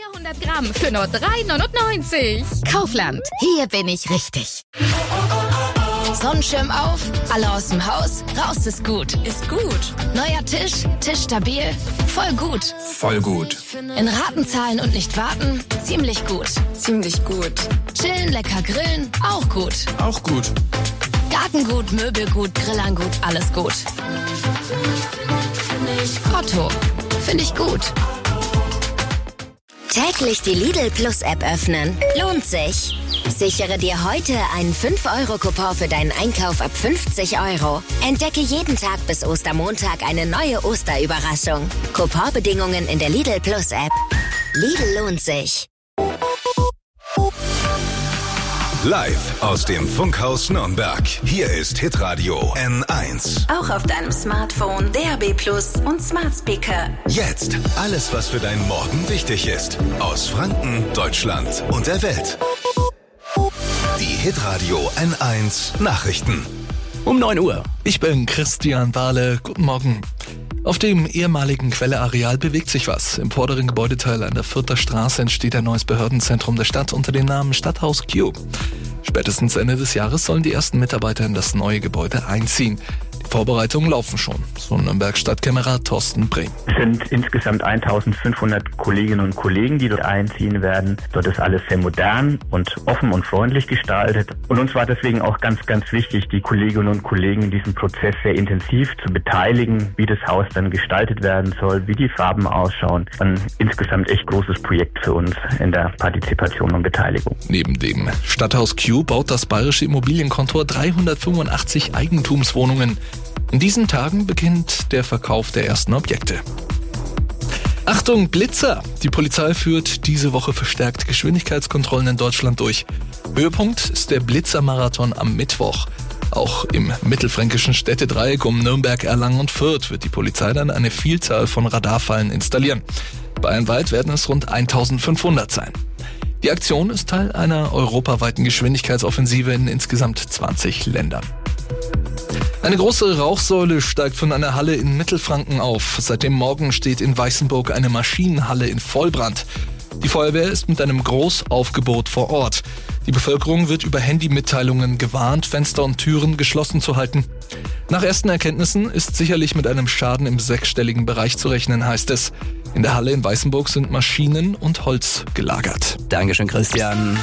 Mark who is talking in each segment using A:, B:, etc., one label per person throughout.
A: 400 Gramm für nur 3,99. Kaufland, hier bin ich richtig. Sonnenschirm auf, alle aus dem Haus, raus ist gut. Ist gut. Neuer Tisch, Tisch stabil, voll gut.
B: Voll gut.
A: In Raten zahlen und nicht warten, ziemlich gut. Ziemlich gut. Chillen, lecker grillen, auch gut.
B: Auch gut.
A: Gartengut, Möbelgut, Grillangut, alles gut. Otto, finde ich gut.
C: Täglich die Lidl Plus App öffnen. Lohnt sich. Sichere dir heute einen 5-Euro-Coupon für deinen Einkauf ab 50 €. Entdecke jeden Tag bis Ostermontag eine neue Osterüberraschung. Couponbedingungen in der Lidl Plus App. Lidl lohnt sich.
D: Live aus dem Funkhaus Nürnberg. Hier ist Hitradio N1.
E: Auch auf deinem Smartphone, DAB+ und Smart Speaker.
D: Jetzt alles, was für deinen Morgen wichtig ist. Aus Franken, Deutschland und der Welt. Die Hitradio N1 Nachrichten.
F: Um 9 Uhr. Ich bin Christian Bahle. Guten Morgen. Auf dem ehemaligen Quelleareal bewegt sich was. Im vorderen Gebäudeteil an der Fürther Straße entsteht ein neues Behördenzentrum der Stadt unter dem Namen Stadthaus Q. Spätestens Ende des Jahres sollen die ersten Mitarbeiter in das neue Gebäude einziehen. Die Vorbereitungen laufen schon, so Nürnberg Stadtkämmerer Thorsten Brink.
G: Es sind insgesamt 1500 Kolleginnen und Kollegen, die dort einziehen werden. Dort ist alles sehr modern und offen und freundlich gestaltet. Und uns war deswegen auch ganz, ganz wichtig, die Kolleginnen und Kollegen in diesem Prozess sehr intensiv zu beteiligen, wie das Haus dann gestaltet werden soll, wie die Farben ausschauen. Ein insgesamt echt großes Projekt für uns in der Partizipation und Beteiligung.
F: Neben dem Stadthaus Q baut das Bayerische Immobilienkontor 385 Eigentumswohnungen. In diesen Tagen beginnt der Verkauf der ersten Objekte. Achtung, Blitzer! Die Polizei führt diese Woche verstärkt Geschwindigkeitskontrollen in Deutschland durch. Höhepunkt ist der Blitzermarathon am Mittwoch. Auch im mittelfränkischen Städtedreieck um Nürnberg, Erlangen und Fürth wird die Polizei dann eine Vielzahl von Radarfallen installieren. Bayernweit werden es rund 1500 sein. Die Aktion ist Teil einer europaweiten Geschwindigkeitsoffensive in insgesamt 20 Ländern. Eine große Rauchsäule steigt von einer Halle in Mittelfranken auf. Seit dem Morgen steht in Weißenburg eine Maschinenhalle in Vollbrand. Die Feuerwehr ist mit einem Großaufgebot vor Ort. Die Bevölkerung wird über Handymitteilungen gewarnt, Fenster und Türen geschlossen zu halten. Nach ersten Erkenntnissen ist sicherlich mit einem Schaden im 6-stelligen Bereich zu rechnen, heißt es. In der Halle in Weißenburg sind Maschinen und Holz gelagert.
B: Dankeschön, Christian.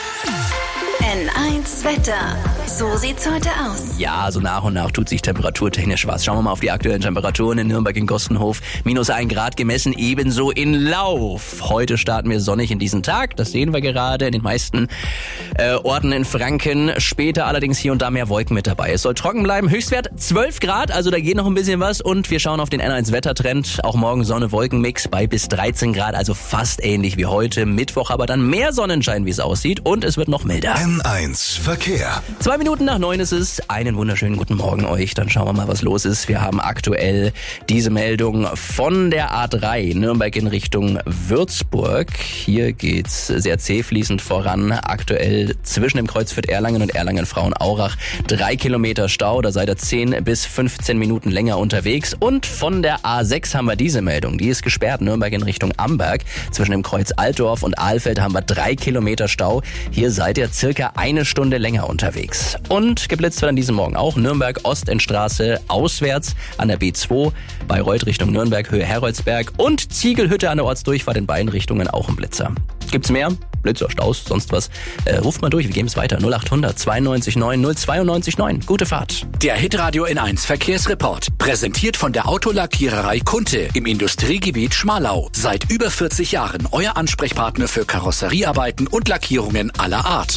E: N1 Wetter. So sieht's heute aus.
B: Ja, so nach und nach tut sich temperaturtechnisch was. Schauen wir mal auf die aktuellen Temperaturen in Nürnberg in Gostenhof. -1 Grad gemessen, ebenso in Lauf. Heute starten wir sonnig in diesen Tag. Das sehen wir gerade in den meisten Orten in Franken. Später allerdings hier und da mehr Wolken mit dabei. Es soll trocken bleiben. Höchstwert 12 Grad, also da geht noch ein bisschen was. Und wir schauen auf den N1 Wettertrend. Auch morgen Sonne-Wolken-Mix bei bis 13 Grad, also fast ähnlich wie heute. Mittwoch aber dann mehr Sonnenschein, wie es aussieht. Und es wird noch milder.
D: N1 Verkehr.
B: 2 Minuten nach 9 ist es. Einen wunderschönen guten Morgen euch. Dann schauen wir mal, was los ist. Wir haben aktuell diese Meldung von der A3 Nürnberg in Richtung Würzburg. Hier geht's sehr zähfließend voran. Aktuell zwischen dem Kreuz Fürth-Erlangen und Erlangen-Frauenaurach 3 Kilometer Stau. Da seid ihr 10 bis 15 Minuten länger unterwegs. Und von der A6 haben wir diese Meldung. Die ist gesperrt. Nürnberg in Richtung Amberg. Zwischen dem Kreuz Altdorf und Ahlfeld haben wir 3 Kilometer Stau. Hier seid ihr circa eine Stunde länger unterwegs. Und geblitzt wird an diesem Morgen auch Nürnberg Ostendstraße auswärts an der B2, Bayreuth Richtung Nürnberg, Höhe Heroldsberg und Ziegelhütte an der Ortsdurchfahrt in beiden Richtungen auch ein Blitzer. Gibt's mehr? Blitzer, Staus, sonst was? Ruft mal durch, wir geben es weiter. 0800 92 9 092 9. Gute Fahrt.
H: Der Hitradio N1 Verkehrsreport. Präsentiert von der Autolackiererei Kunte im Industriegebiet Schmalau. Seit über 40 Jahren euer Ansprechpartner für Karosseriearbeiten und Lackierungen aller Art.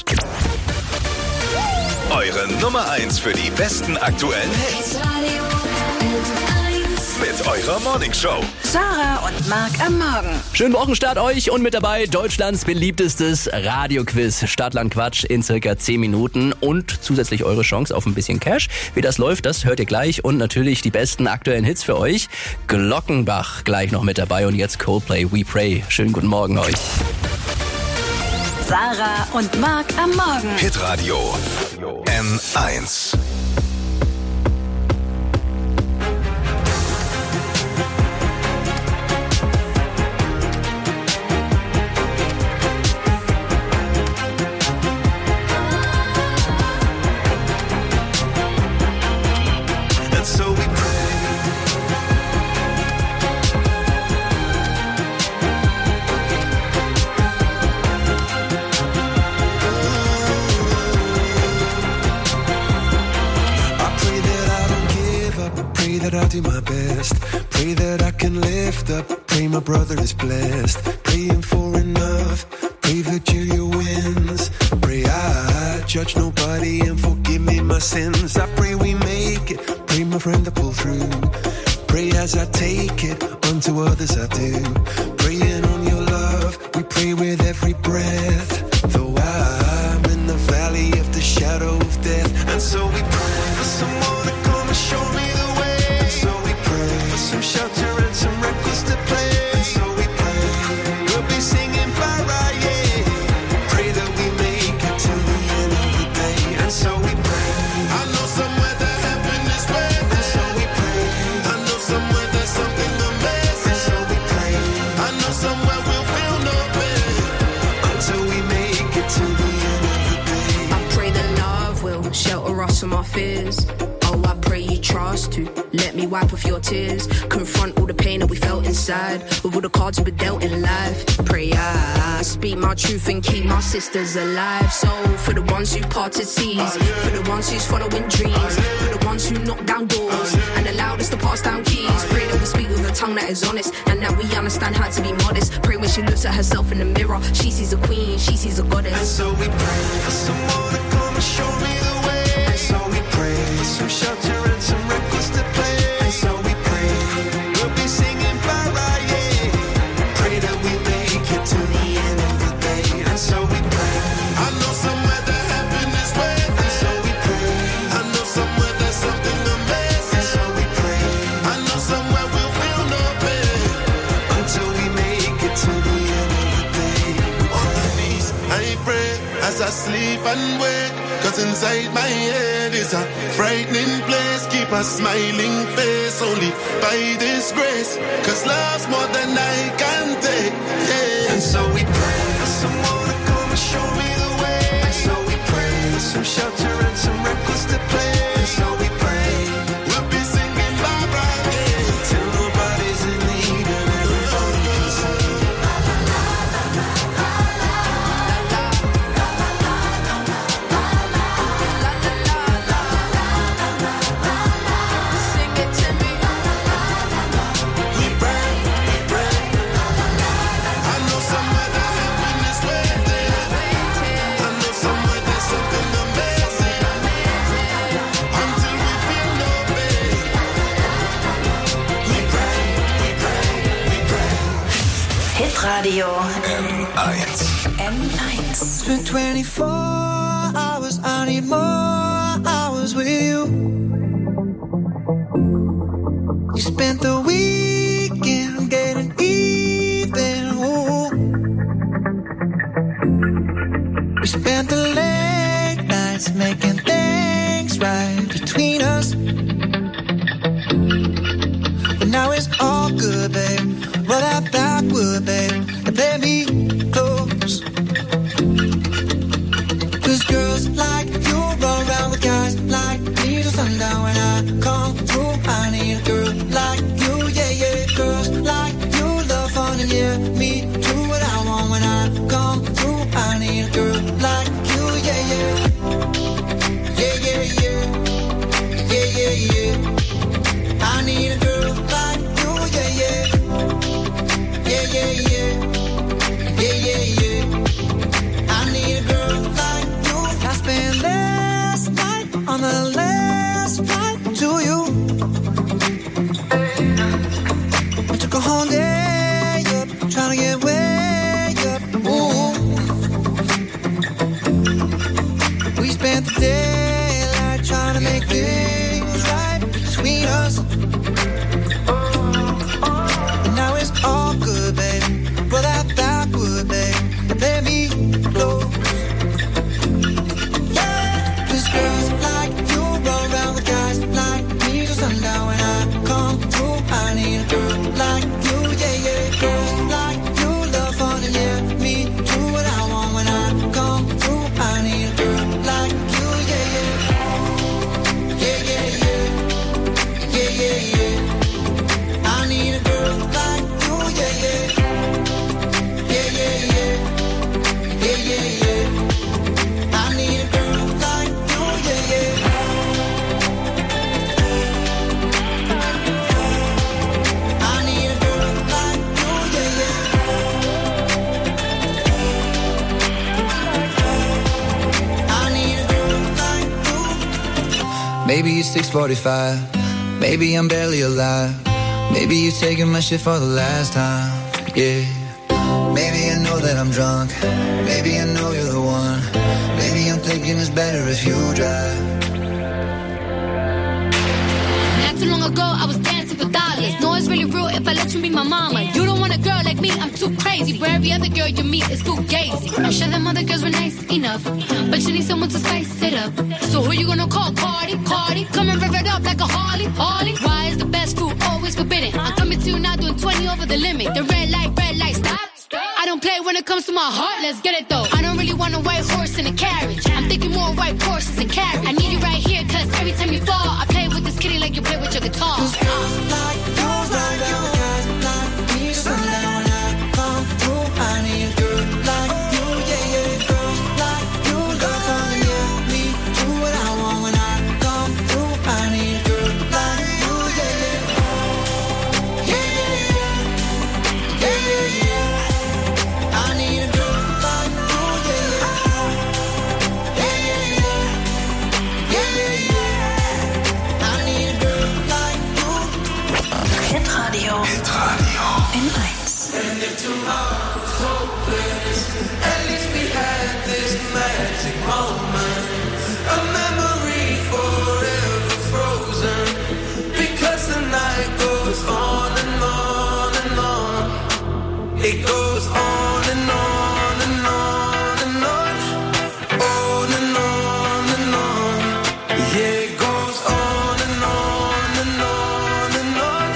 D: Eure Nummer 1 für die besten aktuellen Hits. Mit eurer Morningshow.
E: Sarah und Marc am Morgen.
B: Schönen Wochenstart euch und mit dabei Deutschlands beliebtestes Radioquiz Stadtland Quatsch in circa 10 Minuten und zusätzlich eure Chance auf ein bisschen Cash. Wie das läuft, das hört ihr gleich und natürlich die besten aktuellen Hits für euch. Glockenbach gleich noch mit dabei und jetzt Coldplay We Pray. Schönen guten Morgen euch.
E: Sarah und Marc am Morgen.
D: Hitradio N1.
I: my brother is blessed. Praying for enough. Pray Virgilia wins. Pray I judge nobody and forgive me my sins. I pray we make it. Pray my friend to pull through. Pray as I take it, unto others I do. Praying on your love, we pray with every breath. Though I'm in the valley of the shadow of death. And so we pray for someone to come and show me the way. And so we pray for some shelter and some records to play. And so we pray, we'll be singing para, yeah. Pray that we make it to the end of the day. And so we pray, I know somewhere that heaven is waiting. And so we pray, I know somewhere there's something amazing. And so we pray, I know somewhere we'll feel no pain until we make it to the end of the day.
J: I pray that love will shelter us from our fears. Oh, I pray you trust to let me wipe off your tears. Confront all the pain that we felt inside with all the cards we were dealt in life. Pray I speak my truth and keep my sisters alive. So for the ones who parted seas, for the ones who's following dreams, for the ones who knock down doors and allowed us to pass down keys. Pray that we speak with a tongue that is honest and that we understand how to be modest. Pray when she looks at herself in the mirror, she sees a queen, she sees a goddess.
I: And so we pray for someone to come and show me the way. And so we pray for some shelter and some records to play. And so we pray, we'll be singing para, yeah. Pray that we make it to the end of the day. And so we pray, I know somewhere that heaven is waiting. And so we pray, I know somewhere there's something amazing. And so we pray, I know somewhere we'll feel no pain until we make it to the end of the day. On my knees, I pray as I sleep and wake. Cause inside my head is a frightening place. Keep a smiling face only by this grace. Cause love's more than I can take, yeah. And so we pray for someone to come and show me the way. And so we pray for some shelter and some records to play. And so we pray, we'll be singing bye-bye, yeah. Till nobody's in need and everybody can sing.
E: Radio
D: N1.
E: N1.
K: It's been 24 hours, I need more hours with you. You spent the weekend getting even, ooh. We spent the late nights making things right between us. But now it's all good, babe. Roll that backward, babe, and play me close. Cause girls like you run around with guys like me till sundown. When I come through, I need a girl like you, yeah, yeah. Girls like you love fun and yeah, me do what I want. When I come through, I need a girl like you, yeah, yeah. Yeah, yeah, yeah. Yeah, yeah, yeah. I need a girl like you, yeah, yeah. Yeah, yeah, yeah. Yeah, yeah, yeah. I need a girl like you. I spent last night on the last flight to you. I took a whole day up, trying to get way up. Ooh. We spent the daylight trying to make things right between us. But now it's all good, babe. Roll that backward, babe. Maybe it's 6:45. Maybe I'm barely alive. Maybe you're taking my shit for the last time. Yeah. Maybe I know that I'm drunk. Maybe I know you're the one. Maybe I'm thinking it's better if you drive.
A: Not too long ago, I was dancing for dollars. No, it's really real if I let you be my mama. You don't want a girl like me, I'm too crazy. Where every other girl you meet is fugazi. I'm sure them other girls were nice enough, but you need someone to spice it up. So who you gonna call? Cardi? Come and rev it up like a Harley. Why is the best food always forbidden? I'm coming to you now doing 20 over the limit. The red light, stop. I don't play when it comes to my heart, let's get it though. I don't really want a white horse in a carriage. I'm thinking more white horses and carriage. I need you right here, cause every time you fall, I play with this kitty like you play with your guitar.
K: Cause girls like you, like guys like me, sundown when I come through. I need a girl like you, yeah. Girls like you, love fun, yeah. Me, do what I want when I come through. I need a girl like you, yeah. I need a girl like you, I need a girl like you.
E: Hitradio in 1.
I: And if tomorrow's hopeless, at least we had this magic moment, a memory forever frozen, because the night goes on and on and on. It goes on and on and on and on, on and on and on. Yeah, it goes on and on and on and on,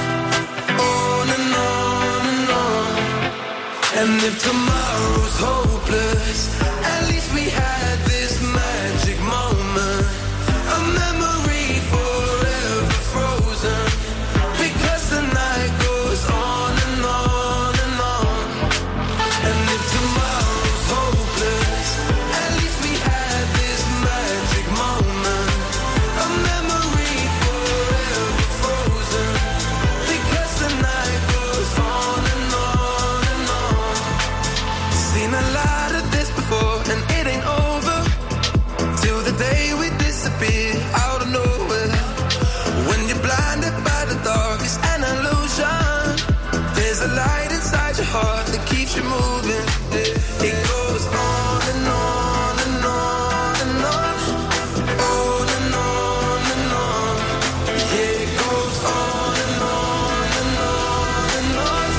I: on and on and on. And if tomorrow's hopeless, at least we had this magic moment, a memory forever frozen, because the night goes on and on and on. And if tomorrow's hopeless, at least we had this magic moment, a memory forever frozen, because the night goes on and on and on. Seen a lot of this before, and it ain't over till the day we disappear out of nowhere. When you're blinded by the dark, it's an illusion. There's a light inside your heart that keeps you moving. It goes on and on and on and on, on and on and on. Yeah, it goes on and on and on and on,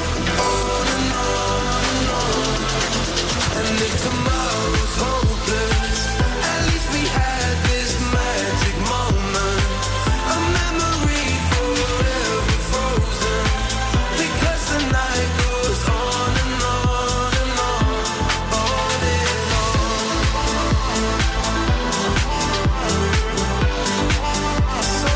I: on and on and on. And if tomorrow's hopeless, at least we had this magic moment, a memory forever frozen, because the night goes on and on and on, on and on. So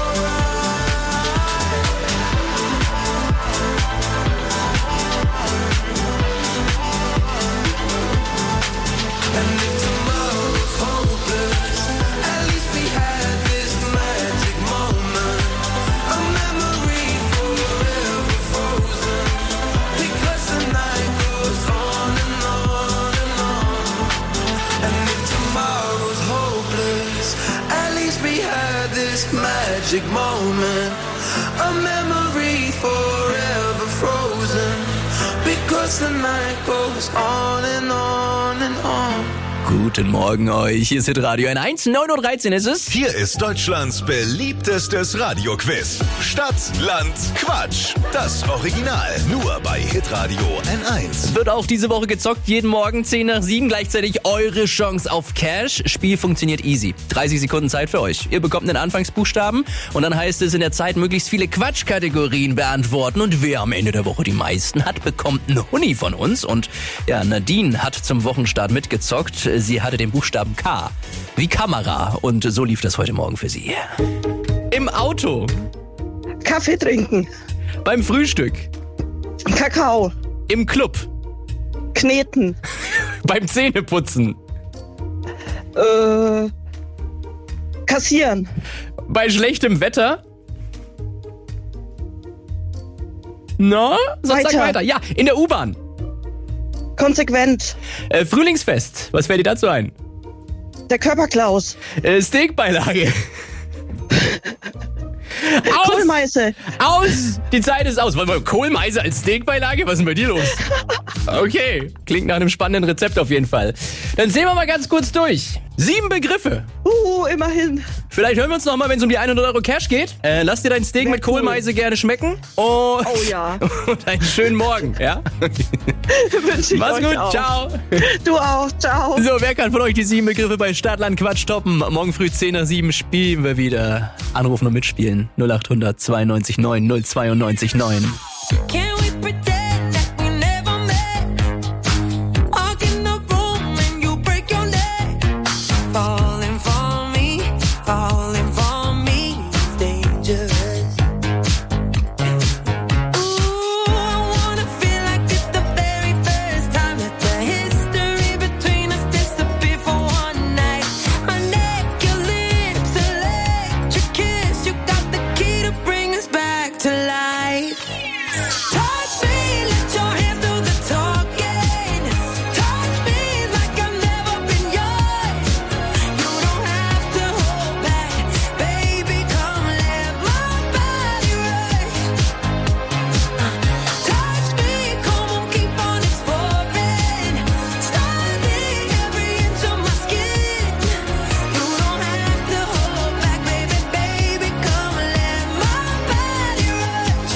I: and if tomorrow's hopeless, at least we had this magic moment, a memory forever frozen, because the night goes on and on and on. And if tomorrow's hopeless, at least we had this magic moment, a memory forever frozen, because the night goes on and on and on.
B: Guten Morgen euch, hier ist Hitradio N1, 9:13 Uhr ist es.
D: Hier ist Deutschlands beliebtestes Radioquiz. Stadt, Land, Quatsch. Das Original. Nur bei Hitradio N1.
B: Wird auch diese Woche gezockt, jeden Morgen 10 nach 7, gleichzeitig eure Chance auf Cash. Spiel funktioniert easy. 30 Sekunden Zeit für euch. Ihr bekommt einen Anfangsbuchstaben und dann heißt es in der Zeit möglichst viele Quatschkategorien beantworten und wer am Ende der Woche die meisten hat, bekommt einen Huni von uns. Und ja, Nadine hat zum Wochenstart mitgezockt. Sie hatte den Buchstaben K wie Kamera und so lief das heute Morgen für sie. Im Auto.
L: Kaffee trinken.
B: Beim Frühstück.
L: Kakao.
B: Im Club.
L: Kneten.
B: Beim Zähneputzen.
L: Kassieren.
B: Bei schlechtem Wetter. Na, sonst sag weiter. Ja, in der U-Bahn.
L: Konsequent.
B: Frühlingsfest. Was fällt dir dazu ein?
L: Der Körperklaus.
B: Steakbeilage.
L: Kohlmeise.
B: Aus! Die Zeit ist aus. Wollen wir Kohlmeise als Steakbeilage? Was ist denn bei dir los? Okay, klingt nach einem spannenden Rezept auf jeden Fall. Dann sehen wir mal ganz kurz durch. 7 Begriffe.
L: Immerhin.
B: Vielleicht hören wir uns noch mal, wenn es um die 100 Euro Cash geht. Lass dir dein Steak mit Kohlmeise gerne schmecken. Und und einen schönen Morgen, ja?
L: Wünsche ich
B: Mach's
L: euch
B: gut,
L: auch.
B: ciao.
L: Du auch, ciao.
B: So, wer kann von euch die 7 Begriffe bei Stadtland Quatsch toppen? Morgen früh 10 nach 7 spielen wir wieder. Anrufen und mitspielen. 0800 92 9 092 9.
I: Can we pretend that we never met? Walk in the room and you break your neck. Falling for me is dangerous. Ooh, I wanna feel like it's the very first time. Let the history between us disappear for one night. My neck, your lips, electric kiss. You got the key to bring us back to life. Touch me, let your hands do the talking. Touch me like I've never been yours. You don't have to hold back, baby. Come let my body rush. Touch me, come on, keep on exploring. Study every inch of my skin. You don't have to hold back, baby, baby. Come let my body rush.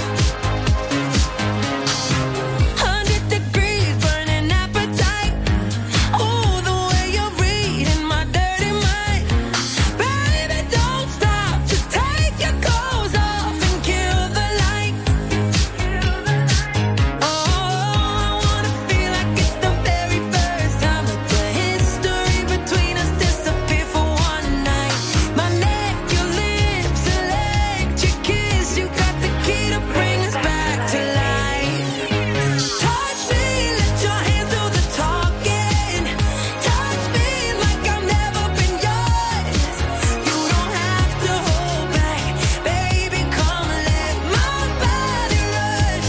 I: 100 degrees, burning appetite. Oh, the way you're reading my dirty mind. Baby, don't stop, just take your clothes off and kill the light. Oh, I wanna feel like it's the very first time. Let the history between us disappear for one night. My neck, your lips, electric kiss. You got the key to bring us back to life. Touch me, let your hands do the talking. Touch me like I've never been yours. You don't have to hold back, baby. Come let my body rush.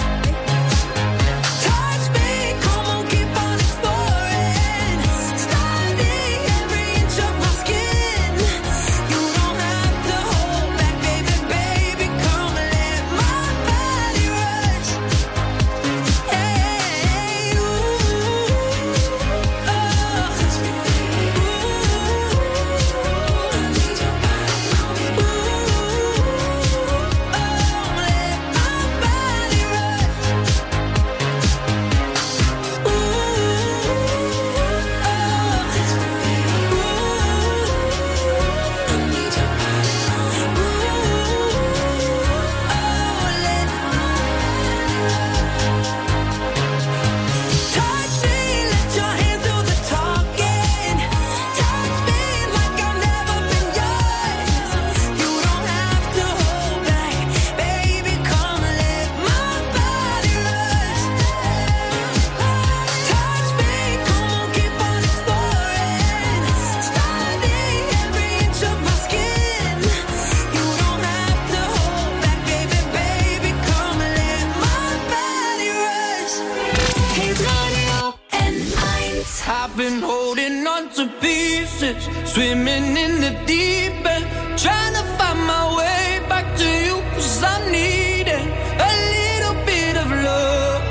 I: Touch me, come on, keep on exploring. Study every inch of my skin. You don't have to hold back, baby, baby. Come let my body rush. Hey, ooh, touch me, let your hands do the talking. Touch me like I've never been yours. You don't have to hold back, baby. Come let my body rush. Touch me, come on, keep on exploring. Study every inch of my skin. You don't have to hold back, baby, baby. Come let my body rush. Hit Radio N1. I've been holding on to pieces, swimming in the deep end, trying to find my way back to you, 'cause I'm needing a little bit of love,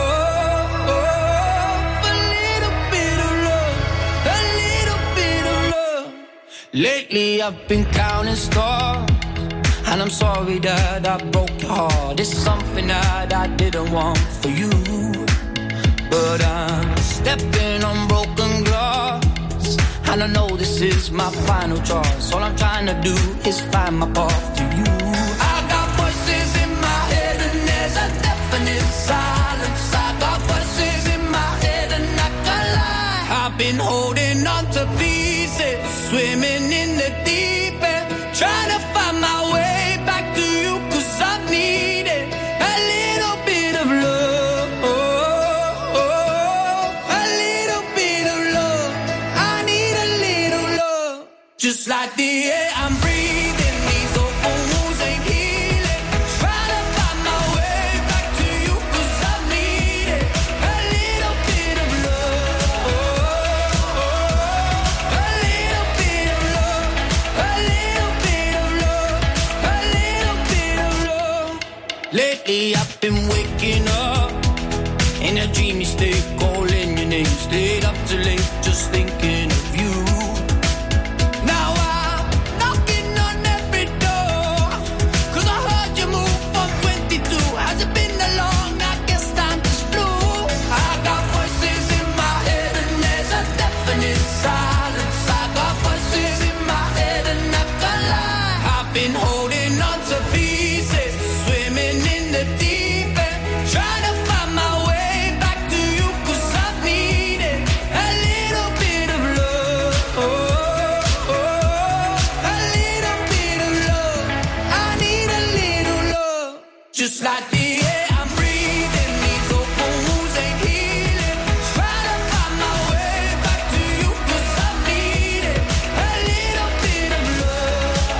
I: a little bit of love, a little bit of love. Lately I've been counting stars, and I'm sorry that I broke your heart. It's something that I didn't want for you, but I'm stepping on broken glass, and I know this is my final choice. All I'm trying to do is find my path to you. I got voices in my head and there's a definite silence. I got voices in my head and I can't lie. I've been holding on to pieces, swimming in the deep end, trying to find my way back to you, 'cause I'm needing a little bit of love, a little bit of love. I need a little love, just like the air I'm breathing. These open wounds ain't healing. Try to find my way back to you, 'cause I need it. A little bit of love, a little bit of love, a little bit of love. everything. Stayed up too late just thinking of you. Now I'm knocking on every door, 'cause I heard you move from 22. Has it been that long? I guess time just flew. I got voices in my head and there's a definite silence. I got voices in my head and I can't lie. I've been holding on to pieces, swimming in the deep end, trying to find my way back to you, 'cause I've needed a little bit of love. A little bit of love. I need a little love. Just like the air I'm breathing, these open wounds ain't healing. Trying to find my way back to you, 'cause I've needed a little bit of love.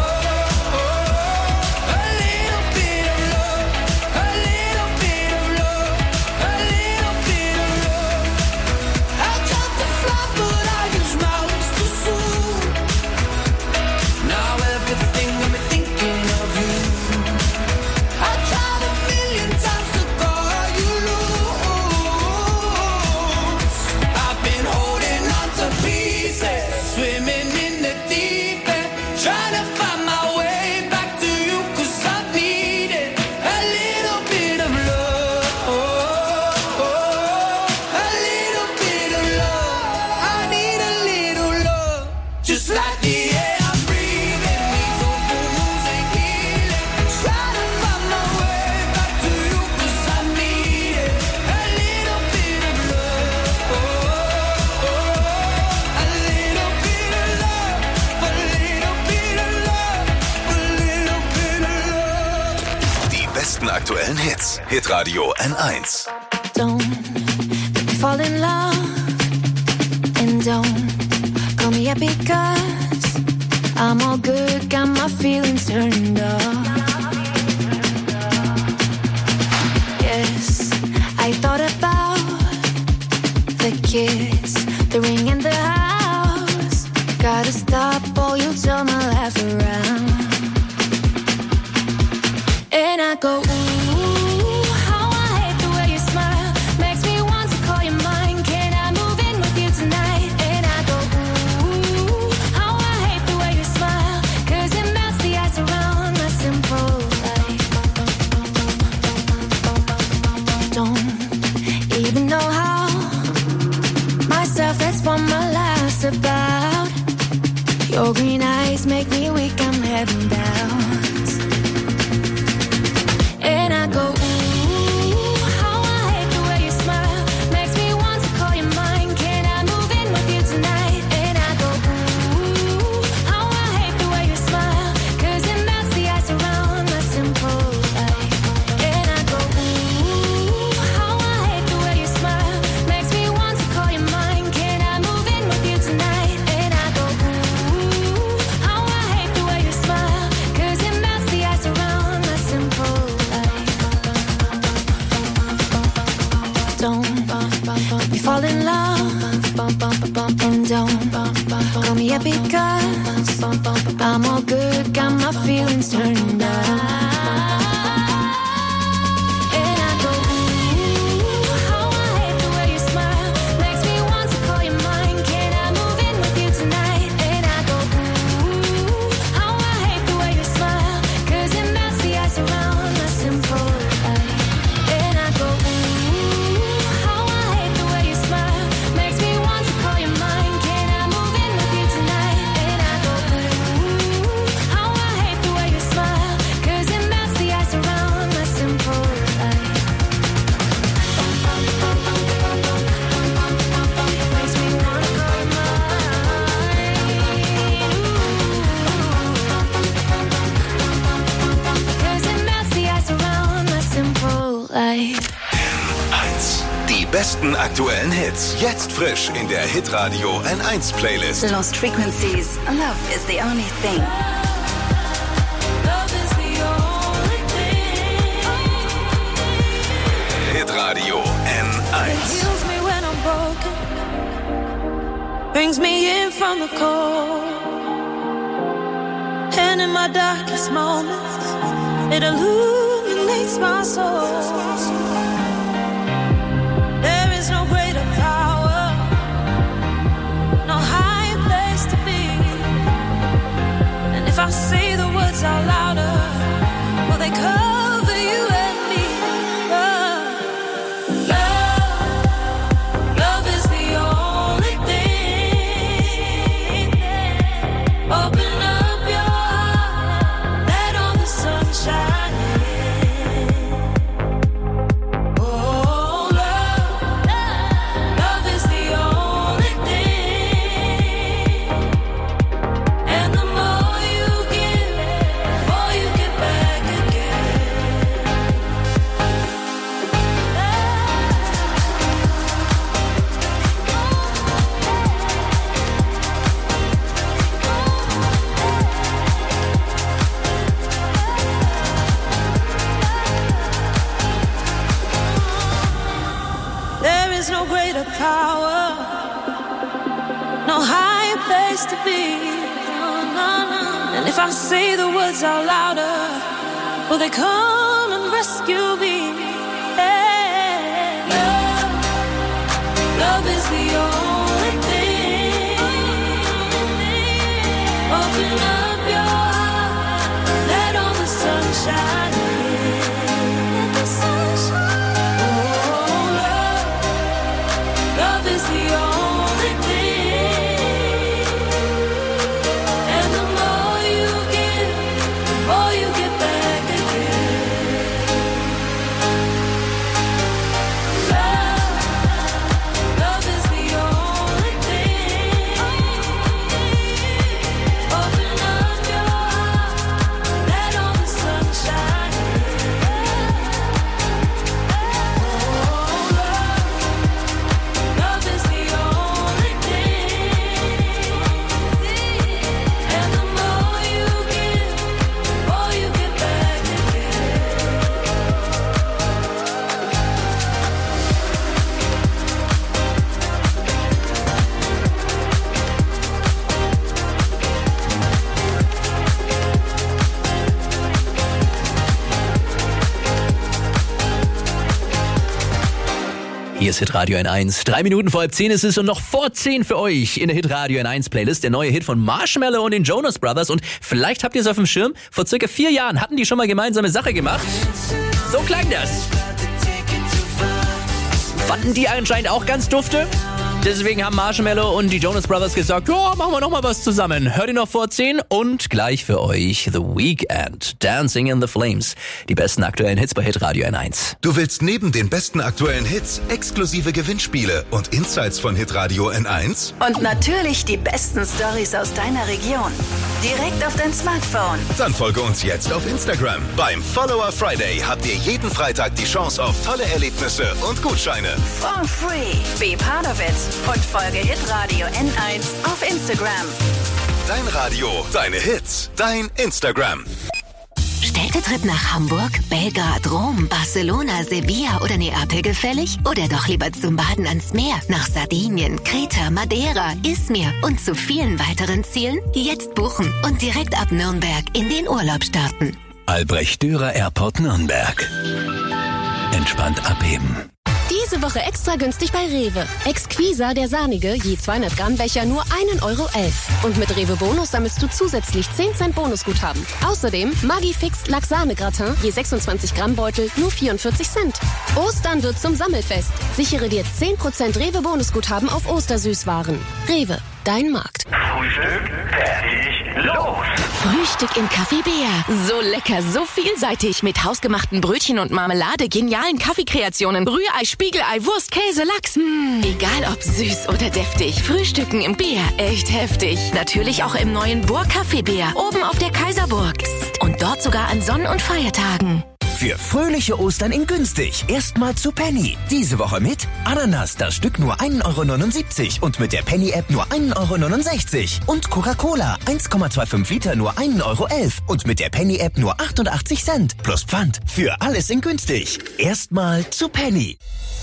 I: A little bit of love. A little bit of love. A little bit of love. I tried to fly, but I used my wings too soon. Now everything got me thinking of you. I tried a million times to call you loose. I've been holding on to pieces, swimming in the deep end, trying to find my way back to you, 'cause I've needed a little bit of love. A little bit of love. I need a little love. Just like the air I'm breathing, these open wounds ain't healing. Try to find my way back to you, 'cause I needed a little bit of love. A little bit of love. A little bit of love. A little bit of love.
D: Die besten aktuellen Hits. Hitradio N1.
A: Don't make me fall in love, and don't call me up because I'm all good, got my feelings turned off. Yes, I thought about the kiss, the ring and the house. Gotta stop or you'll turn my life around. And I go, ooh, how I hate the way you smile. Makes me want to call you mine. Can I move in with you tonight? And I go, ooh, how I hate the way you smile. 'Cause it melts the ice around my simple life. Don't even know how. Myself, that's what my life's about. Your green eyes make me weak, I'm heading down. And I go, ooh, how I hate the way you smile. Makes me want to call you mine. Can I move in with you tonight? And I go, ooh, how I hate the way you smile. 'Cause it melts the ice around my simple life. And I go, ooh, how I hate the way you smile. Makes me want to call you mine. Can I move in with you tonight? And I go, ooh, how I hate the way you smile. 'Cause it melts the ice around my simple life. Don't make me fall in love, and don't call me up because I'm all good, got my feelings turned on. And I go, ooh, how I hate the way you smile. Makes me want to call you mine. Can I move in with you tonight? And I go, ooh, how I hate the way you smile. 'Cause it melts the ice around my simple life. And I go, ooh, how I hate the way you smile. Makes me want to call you mine. Can I move in with you tonight? And I go, ooh, how I hate the way you smile. 'Cause it melts the ice around my simple life. Makes me wanna call you mine. 'Cause it melts the ice around my simple life.
D: N1. Die besten aktuellen Hits. Jetzt frisch in der Hitradio N1 Playlist.
E: Lost Frequencies. Love is the only thing.
D: Hitradio N1.
M: Heals me when I'm broken, brings me in from the cold, and in my darkest moments, it illuminates my soul. There is no greater power tower, no higher place to be. And if I say the words out louder, will they come and rescue me? Yeah. Love is the only thing. Open up your heart, let all the sunshine in. Let the sunshine. Oh, love is the only thing. And the more you give, the more you get back again. Love is the only thing. Open up your heart, let all the sunshine in. Love is the only thing. And the more you give, the more you get back again.
B: Hier ist Hitradio N1. 3 Minuten vor halb 10 ist es und noch vor 10 für euch in der Hitradio N1 Playlist. Der neue Hit von Marshmello und den Jonas Brothers. Und vielleicht habt ihr es auf dem Schirm. Vor circa 4 Jahren hatten die schon mal gemeinsame Sache gemacht. So klang das. Fanden die anscheinend auch ganz dufte. Deswegen haben Marshmello und die Jonas Brothers gesagt, ja, machen wir noch mal was zusammen. Hört ihr noch vor 10 und gleich für euch The Weeknd, Dancing in the Flames. Die besten aktuellen Hits bei Hitradio N1.
D: Du willst neben den besten aktuellen Hits exklusive Gewinnspiele und Insights von Hitradio N1?
E: Und natürlich die besten Stories aus deiner Region. Direkt auf dein Smartphone.
D: Dann folge uns jetzt auf Instagram. Beim Follower Friday habt ihr jeden Freitag die Chance auf tolle Erlebnisse und Gutscheine.
E: For free. Be part of it. Und folge Hitradio N1 auf Instagram.
D: Dein Radio, deine Hits, dein Instagram.
C: Städtetrip nach Hamburg, Belgrad, Rom, Barcelona, Sevilla oder Neapel gefällig? Oder doch lieber zum Baden ans Meer, nach Sardinien, Kreta, Madeira, Izmir und zu vielen weiteren Zielen? Jetzt buchen und direkt ab Nürnberg in den Urlaub starten.
H: Albrecht Dürer Airport Nürnberg. Entspannt abheben.
N: Diese Woche extra günstig bei Rewe. Exquisa, der sahnige, je 200 Gramm Becher nur 1,11 Euro. Und mit Rewe Bonus sammelst du zusätzlich 10 Cent Bonusguthaben. Außerdem Maggi-Fix Lachsahne-Gratin, je 26 Gramm Beutel nur 44 Cent. Ostern wird zum Sammelfest. Sichere dir 10% Rewe Bonusguthaben auf Ostersüßwaren. Rewe, dein Markt.
I: Frühstück, fertig, los!
O: Frühstück im Café Bär. So lecker, so vielseitig. Mit hausgemachten Brötchen und Marmelade, genialen Kaffeekreationen, Rührei, Spiegelei, Wurst, Käse, Lachs. Egal ob süß oder deftig. Frühstücken im Bär. Echt heftig. Natürlich auch im neuen Burg Café Bär. Oben auf der Kaiserburg. Psst. Und dort sogar an Sonn- und Feiertagen.
P: Für fröhliche Ostern in günstig. Erstmal zu Penny. Diese Woche mit Ananas, das Stück nur 1,79 Euro und mit der Penny-App nur 1,69 Euro. Und Coca-Cola, 1,25 Liter nur 1,11 Euro und mit der Penny-App nur 88 Cent. Plus Pfand. Für alles in günstig. Erstmal zu Penny.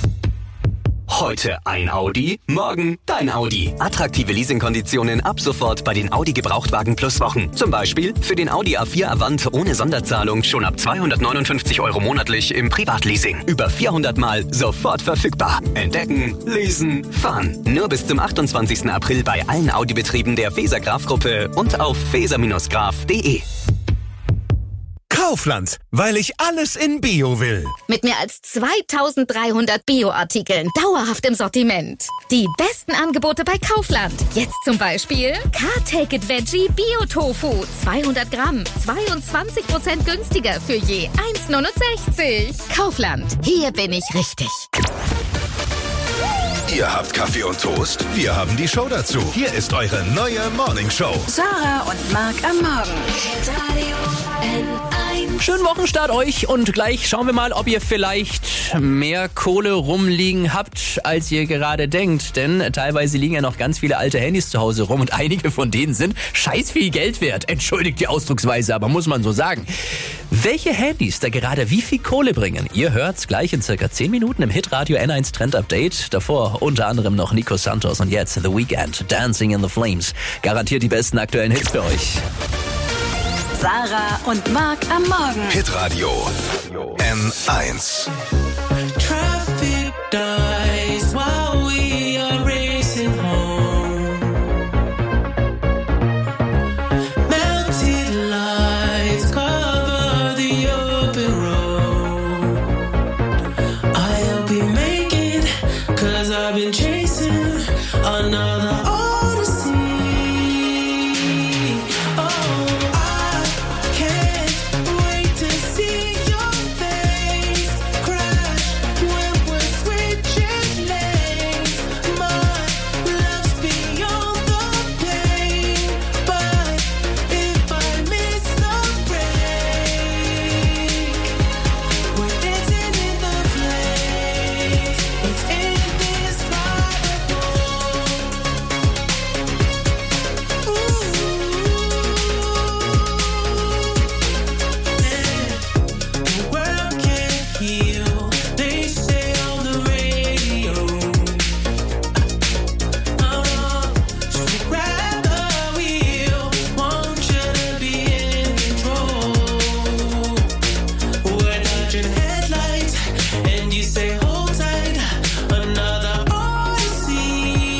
Q: Heute ein Audi, morgen dein Audi. Attraktive Leasingkonditionen ab sofort bei den Audi Gebrauchtwagen Plus Wochen. Zum Beispiel für den Audi A4 Avant ohne Sonderzahlung schon ab 259 Euro monatlich im Privatleasing. Über 400 Mal sofort verfügbar. Entdecken, leasen, fahren. Nur bis zum 28. April bei allen Audi-Betrieben der Feser-Graf-Gruppe und auf feser-graf.de.
R: Kaufland, weil ich alles in Bio will.
S: Mit mehr als 2300 Bio-Artikeln dauerhaft im Sortiment. Die besten Angebote bei Kaufland. Jetzt zum Beispiel Car-Take-It Veggie Bio-Tofu. 200 Gramm, 22% günstiger für je 1,69. Kaufland, hier bin ich richtig.
D: Ihr habt Kaffee und Toast, wir haben die Show dazu. Hier ist eure neue Morning Show.
E: Sarah und Marc am Morgen.
B: Schönen Wochenstart euch und gleich schauen wir mal, ob ihr vielleicht mehr Kohle rumliegen habt, als ihr gerade denkt. Denn teilweise liegen ja noch ganz viele alte Handys zu Hause rum und einige von denen sind scheiß viel Geld wert. Entschuldigt die Ausdrucksweise, aber muss man so sagen. Welche Handys da gerade wie viel Kohle bringen? Ihr hört's gleich in circa 10 Minuten im Hitradio N1 Trend Update. Davor unter anderem noch Nico Santos und jetzt The Weeknd, Dancing in the Flames. Garantiert die besten aktuellen Hits für euch.
E: Sarah und Marc am Morgen.
D: Hitradio N1.
I: Traffic dies while we are racing home. Melted lights cover the open road. I'll be making, 'cause I've been chasing another odyssey. Oh, I can't wait to see your face crash when we're switching lanes. My love's beyond the pain, but if I miss the break, we're dancing in the flames. It's indescribable. The world can't heal, they say on the radio. So grab the wheel, want you to be in control. We're dodging headlights, and you say hold tight, another odyssey.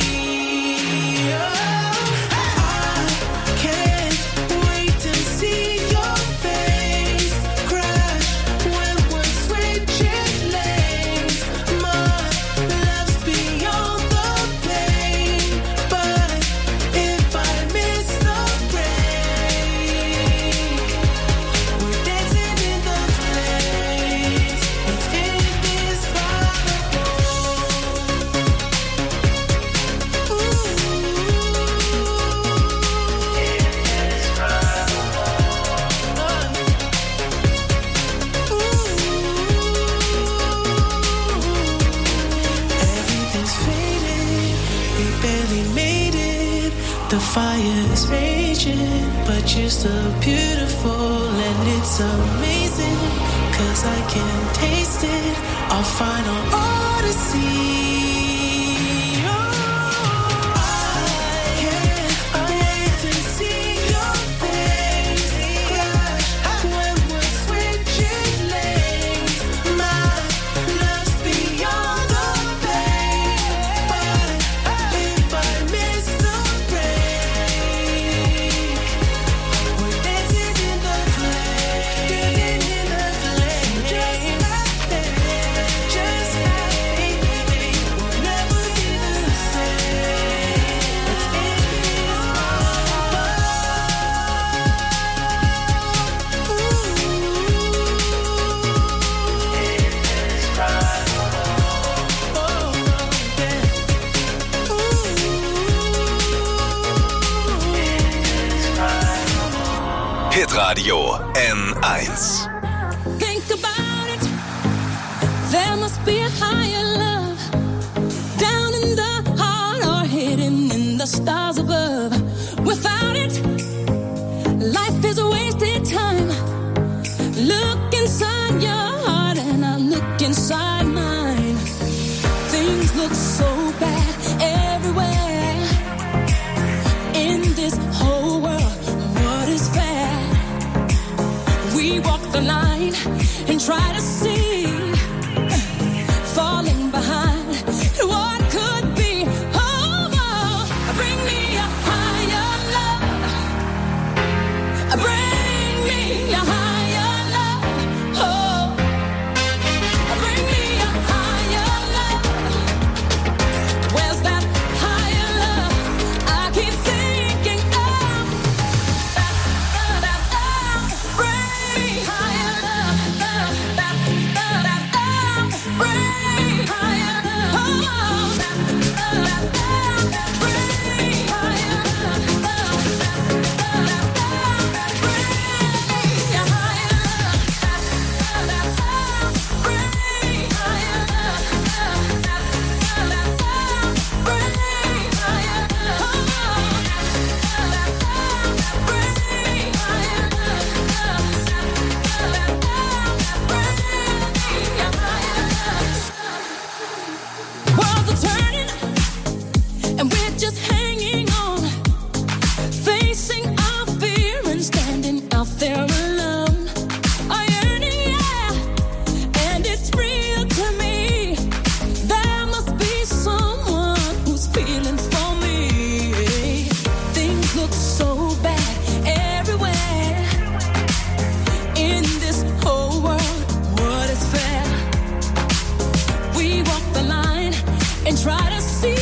I: I can't wait to see your face crash when we're switching lanes. My love's beyond the pain, but if I miss the break, we're dancing in the flames. It's indescribable. Everything's faded, we barely made it. The fire is raging, but you're still beautiful and it's amazing. 'Cause I can taste it, our final odyssey. I can't wait to see your face crash when we're switching lanes. My love's beyond the pain, but if I miss the break, we're dancing in the flames, dancing in the flames. Just like that, just like we'll never be the same. It's
D: Hitradio N1.
M: Think about it. There must be a higher love down in the heart or hidden in the stars above. Without it, life is a wasted time. Look inside your heart and I look inside mine. Things look so bad everywhere in this whole world. What is fair? We walk the line and try to see, falling behind what could be. Oh, bring me just hanging on, facing our fear and standing out there alone. I yearning, yeah, and it's real to me. There must be someone who's feeling for me. Things look so bad everywhere in this whole world. What is fair? We walk the line and try to see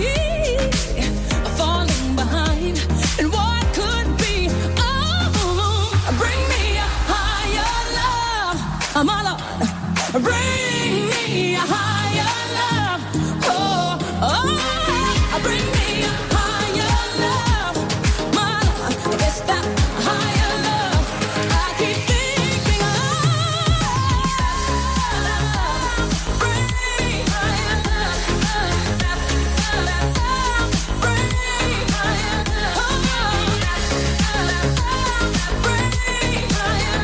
M: falling behind and what could be. Oh, bring me a higher love, my Lord. Bring me a higher love. Oh, oh, bring me a higher love, my Lord. It's that higher love I keep thinking of. Bring me higher love. Bring me higher love. Bring me higher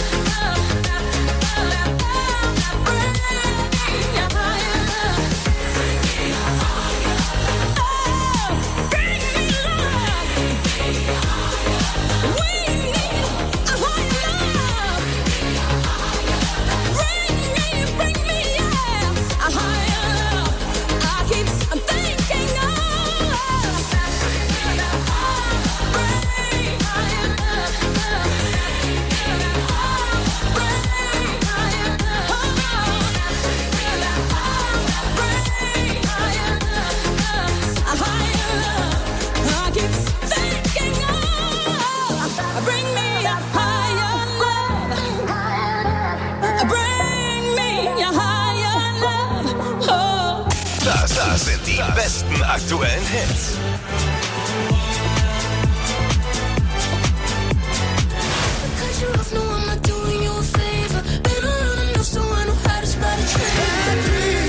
D: Das sind die besten aktuellen Hits.
M: Cut you off, no, I'm not doing you a favor. Been around enough so I know how to spot a trail.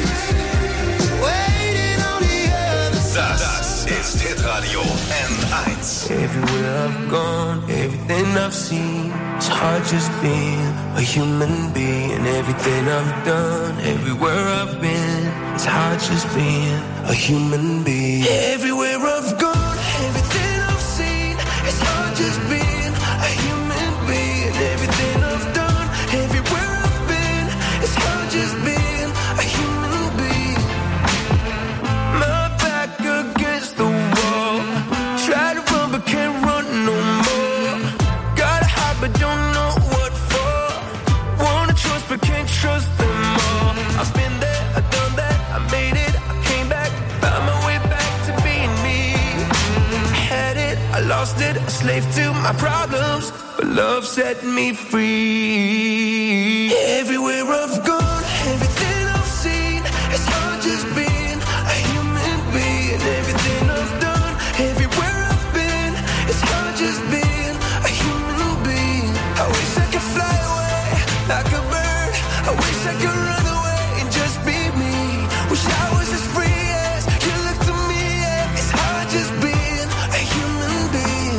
D: Das ist Hitradio N1.
K: Everywhere I've gone, everything I've seen, it's hard just being a human being. Everything I've done, everywhere I've been, it's hard just being a human being. Everywhere I've gone, everything I've seen, it's hard just being a human being. Everything I've done, everywhere I've been, it's hard just being a human being. My back against the wall, try to run but can't run no more. Gotta hide but don't know what for. Wanna trust but can't trust them all. I've been there, I've done that, I made it, I came back, found my way back to being me. I had it, I lost it, a slave to my problems, but love set me free. Everywhere I've gone, everything I've seen, it's hard just being a human being. Everything I've done, everywhere I've been, it's hard just being a human being. I wish I could fly away like a bird. I wish I could run away and just be me. Wish I was as free as you look to me. Yeah. It's hard just being a human being.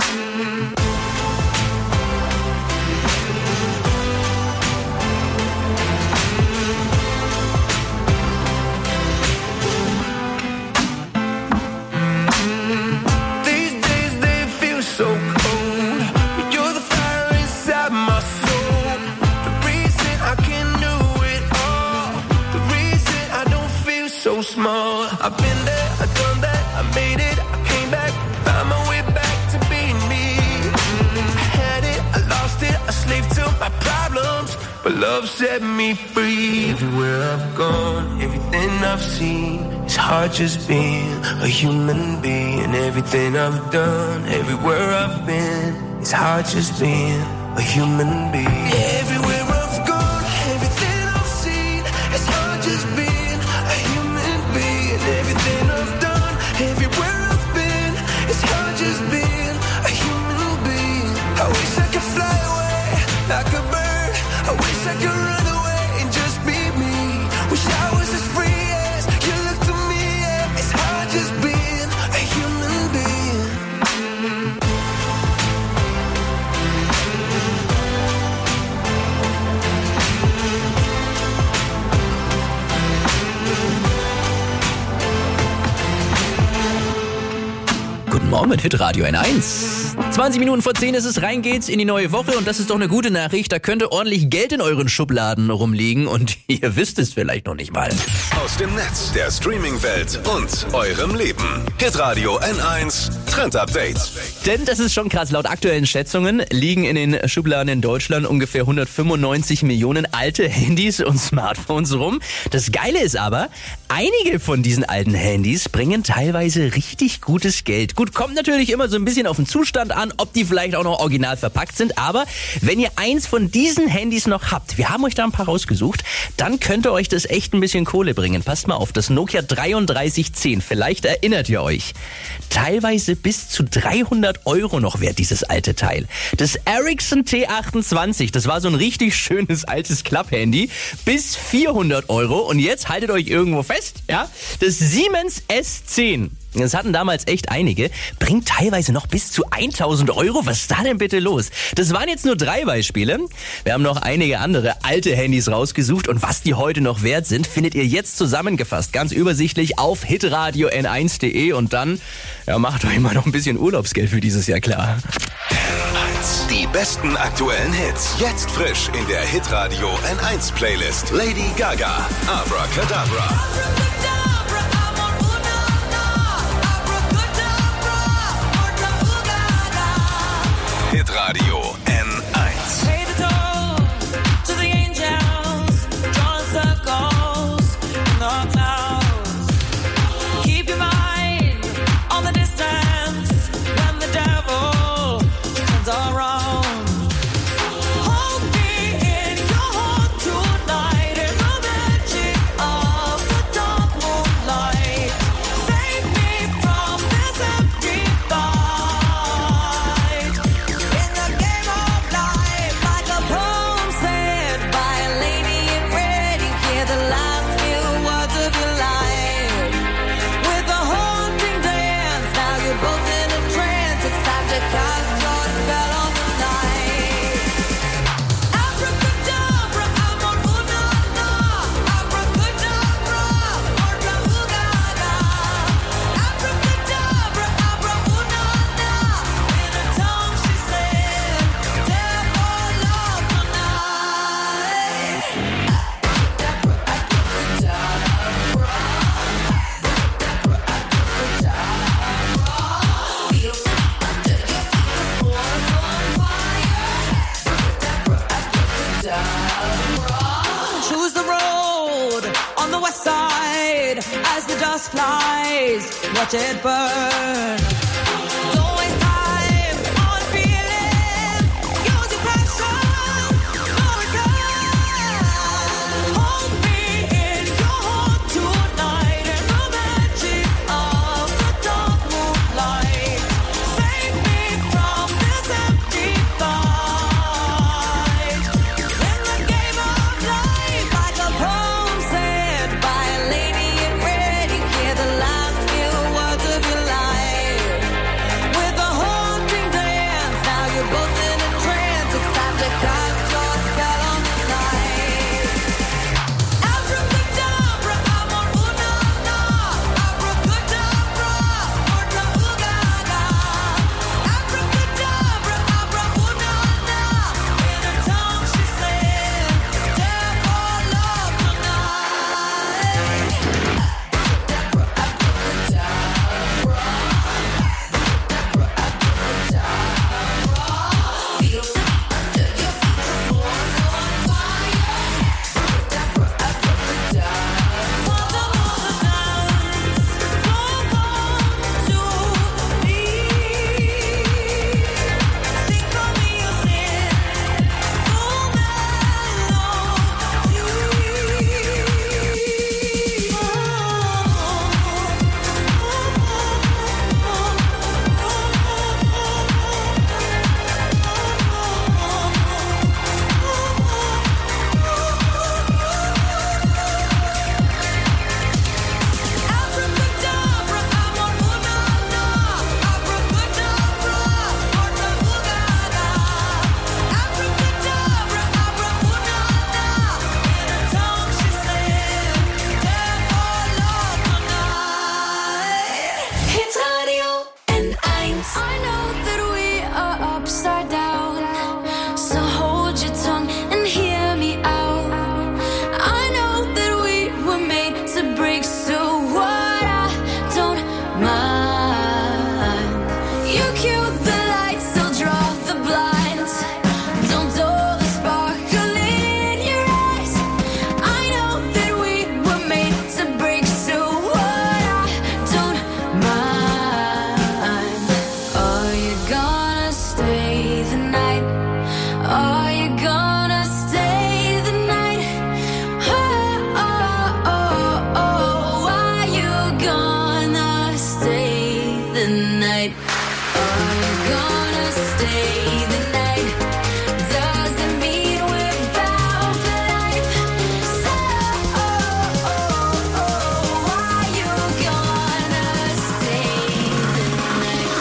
K: These days they feel so cold, but you're the fire inside my soul. The reason I can do it all, the reason I don't feel so small. I've been there, I've done that, I made it, I came back, found my way back to being me. I had it, I lost it, a slave to my problems, but love set me free. Everywhere I've gone, everything I've seen, it's hard just being a human being. Everything I've done, everywhere I've been, it's hard just being a human being. Everywhere I've gone, everything I've seen, it's hard just being a human being. Everything I've done, everywhere I've been, it's hard just being a human being. I wish I could fly away like a bird. I wish I could run away and just be me. Wish I was as free as you look to me. Yeah. It's hard just being a human being.
B: Guten Morgen mit Hitradio N1. 20 Minuten vor 10 ist es, rein geht's in die neue Woche und das ist doch eine gute Nachricht. Da könnte ordentlich Geld in euren Schubladen rumliegen und ihr wisst es vielleicht noch nicht mal.
D: Aus dem Netz, der Streaming-Welt und eurem Leben. Hitradio N1 Trend Update.
B: Denn das ist schon krass. Laut aktuellen Schätzungen liegen in den Schubladen in Deutschland ungefähr 195 Millionen alte Handys und Smartphones rum. Das Geile ist aber, einige von diesen alten Handys bringen teilweise richtig gutes Geld. Gut, kommt natürlich immer so ein bisschen auf den Zustand an, ob die vielleicht auch noch original verpackt sind. Aber wenn ihr eins von diesen Handys noch habt, wir haben euch da ein paar rausgesucht, dann könnte euch das echt ein bisschen Kohle bringen. Passt mal auf, das Nokia 3310, vielleicht erinnert ihr euch. Teilweise bis zu 300 € noch wert, dieses alte Teil. Das Ericsson T28, das war so ein richtig schönes altes Klapphandy, bis 400 € und jetzt haltet euch irgendwo fest, ja, das Siemens S10. Das hatten damals echt einige, bringt teilweise noch bis zu 1000 €. Was ist da denn bitte los? Das waren jetzt nur 3 Beispiele. Wir haben noch einige andere alte Handys rausgesucht und was die heute noch wert sind, findet ihr jetzt zusammengefasst, ganz übersichtlich auf hitradio n1.de und dann macht euch mal noch ein bisschen Urlaubsgeld für dieses Jahr klar.
D: Die besten aktuellen Hits, jetzt frisch in der Hitradio N1 Playlist. Lady Gaga, Abracadabra. Hitradio N1.
M: Pay the toll to the angels, drawing circles in the clouds. Keep your mind on the distance when the devil turns around. Hold me in your heart tonight in the magic of the dark moonlight. Save me from this empty fight. Choose the road on the west side as the dust flies. Watch it burn. Don't waste time on feeling. Use your passion. No return. Hold me in your heart tonight in the magic of the dark moonlight. Save me from this empty fight. In the game of life, like a poem said by a lady in red, you hear the last few words of your life. night? Are you gonna stay the night? Doesn't mean we're bound for life. So, are you gonna stay the night?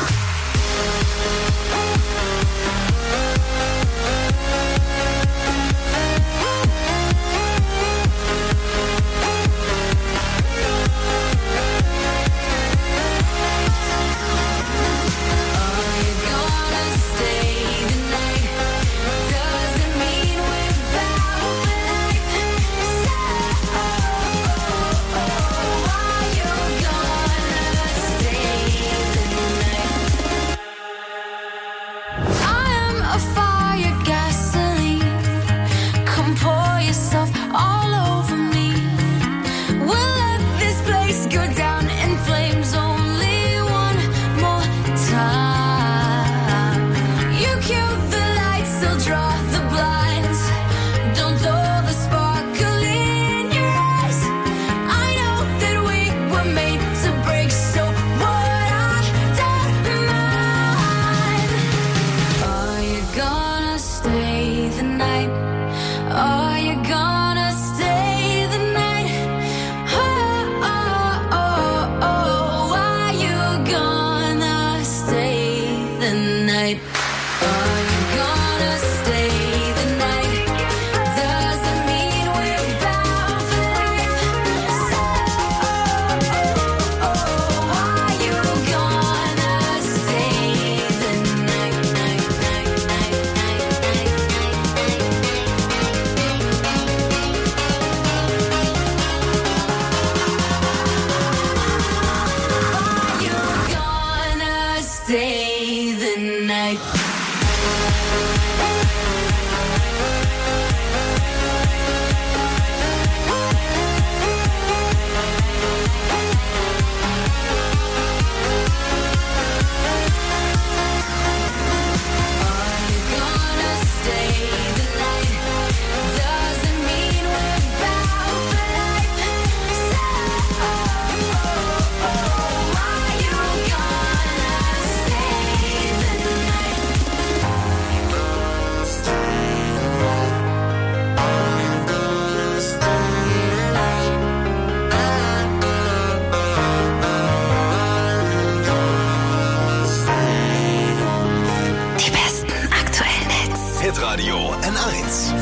D: Hitradio N1.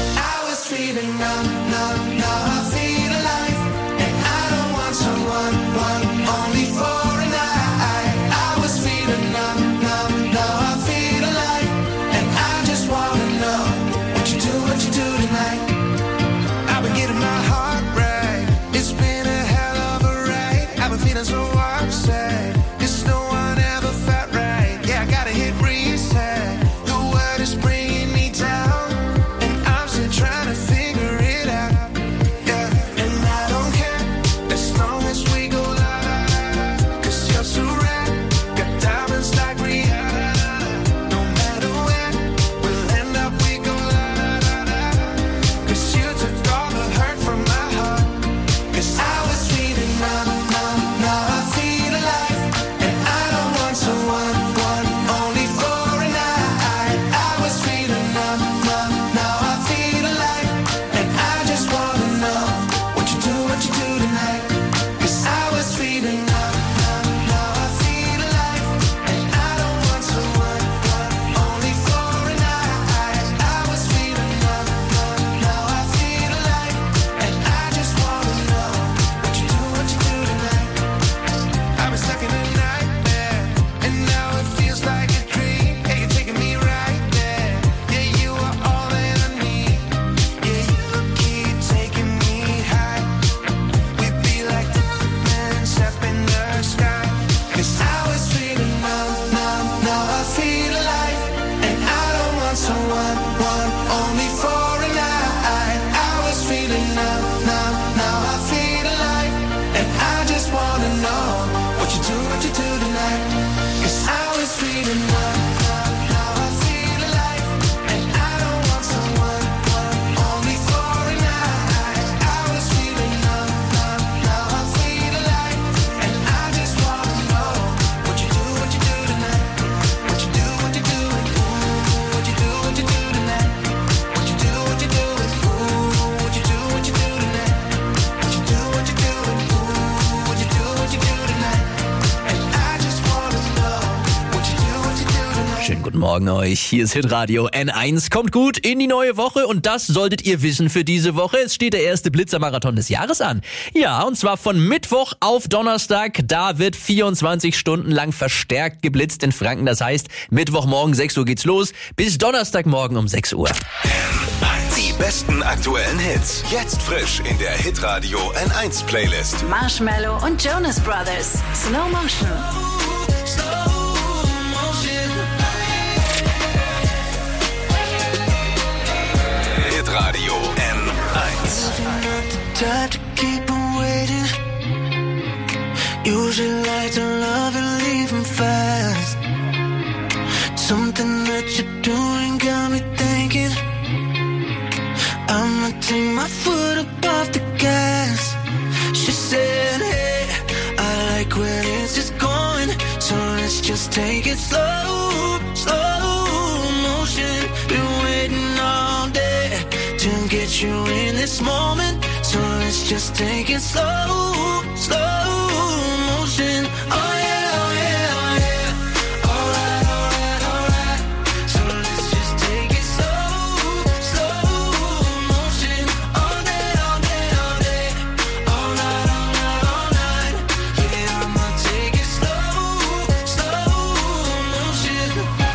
K: I was feeling numb, numb, now I feel alive. And I don't want someone, only for a night. I was feeling numb, numb, now I feel alive. And I just wanna know what you do tonight. I've been getting my heart right. It's been a hell of a ride. I've been feeling so upset. 'Cause no one ever felt right. Yeah, I gotta hit reset. The world is bringing me down. And I'm still trying to figure it out. Yeah, and I don't care as long as we go loud. 'Cause you're so rare. Got diamonds like Rihanna. No matter where we'll end up, we go loud. 'Cause you took all the hurt from my heart. 'Cause I was feeling numb, numb, now I feel alive. And I don't want someone, only for a night. I was feeling numb, numb, now I feel alive. And I just wanna know what you do tonight. 'Cause I was feeling numb, numb, now I feel alive. And I don't want someone, only for a night. I was feeling numb, numb, now I feel alive. And I just wanna know what you do tonight. I've been stuck in a nightmare, and now it feels like a dream. Hey, you're taking me right there. Yeah, you are all that I need. Yeah, you keep taking me high. We'd be like diamonds up in the sky. 'Cause I was feeling numb, numb, now I feel alive. And I don't want someone, only for a night. I was feeling numb, numb, now I feel alive. And I just wanna know what you do tonight. 'Cause I was feeling numb, numb, now I feel alive. And I don't want someone, only for a night. I was feeling numb, numb, now I feel alive. And I just wanna know what you do tonight.
B: Schönen guten Morgen euch. Hier ist Hitradio N1. Kommt gut in die neue Woche und das solltet ihr wissen für diese Woche. Es steht der erste Blitzermarathon des Jahres an. Ja, und zwar von Mittwoch auf Donnerstag. Da wird 24 Stunden lang verstärkt geblitzt in Franken. Das heißt, Mittwochmorgen 6 Uhr geht's los bis Donnerstagmorgen um 6 Uhr.
D: Die besten aktuellen Hits. Jetzt frisch in der Hitradio N1 Playlist.
E: Marshmallow und Jonas Brothers. Slow Motion.
D: Hitradio N1.
K: Type to keep on waiting. Usually like to love and leave 'em fast. Something that you're doing got me thinking. I'ma take my foot up off the gas. She said, hey, I like when it's just going, so let's just take it slow, slow motion. Been waiting all day to get you in this moment, so let's just take it slow, slow motion. Oh yeah, oh yeah, oh yeah. Alright, alright, alright. So let's just take it slow, slow motion. All day, all day, all day. All night, all night, all night. Yeah, I'ma take it slow, slow motion.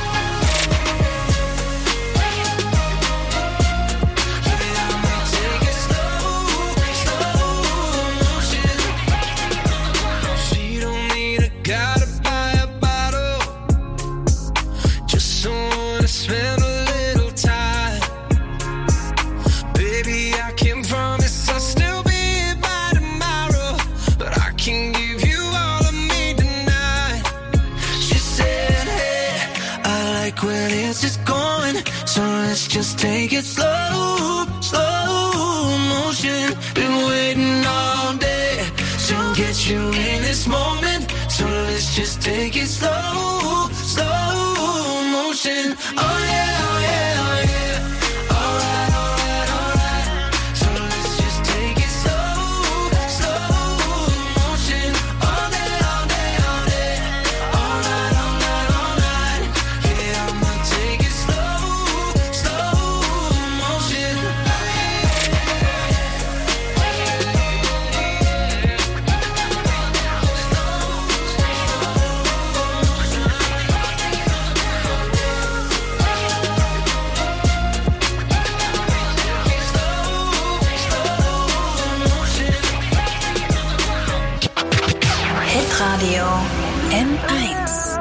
K: She don't need a guy to buy a bottle, just someone to spend a little time. Baby, I can promise I'll still be here by tomorrow, but I can give you all of me tonight. She said, hey, I like when it's just going, so let's just take it slow, slow motion. Been waiting all day to get you in this moment, so let's just take it slow, slow motion. Oh yeah, oh yeah, oh yeah. Alright, alright, alright. So let's just take it slow, slow motion. All day, all day, all day. All night, all night, all night. Yeah, I'ma take it slow, slow motion.
E: Hitradio N1.